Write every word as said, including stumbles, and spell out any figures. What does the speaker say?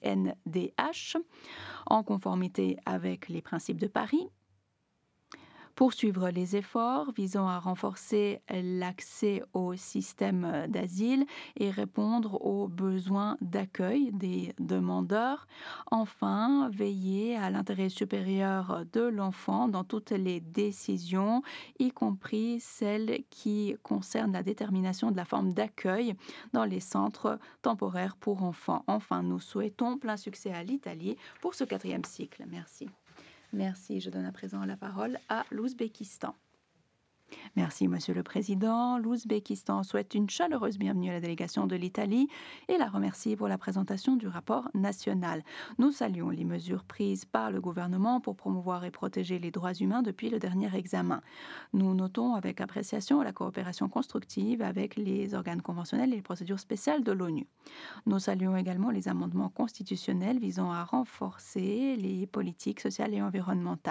N D H, en conformité avec les principes de Paris. Poursuivre les efforts visant à renforcer l'accès au système d'asile et répondre aux besoins d'accueil des demandeurs. Enfin, veiller à l'intérêt supérieur de l'enfant dans toutes les décisions, y compris celles qui concernent la détermination de la forme d'accueil dans les centres temporaires pour enfants. Enfin, nous souhaitons plein succès à l'Italie pour ce quatrième cycle. Merci. Merci. Je donne à présent la parole à l'Ouzbékistan. Merci, Monsieur le Président. L'Ouzbékistan souhaite une chaleureuse bienvenue à la délégation de l'Italie et la remercie pour la présentation du rapport national. Nous saluons les mesures prises par le gouvernement pour promouvoir et protéger les droits humains depuis le dernier examen. Nous notons avec appréciation la coopération constructive avec les organes conventionnels et les procédures spéciales de l'ONU. Nous saluons également les amendements constitutionnels visant à renforcer les politiques sociales et environnementales.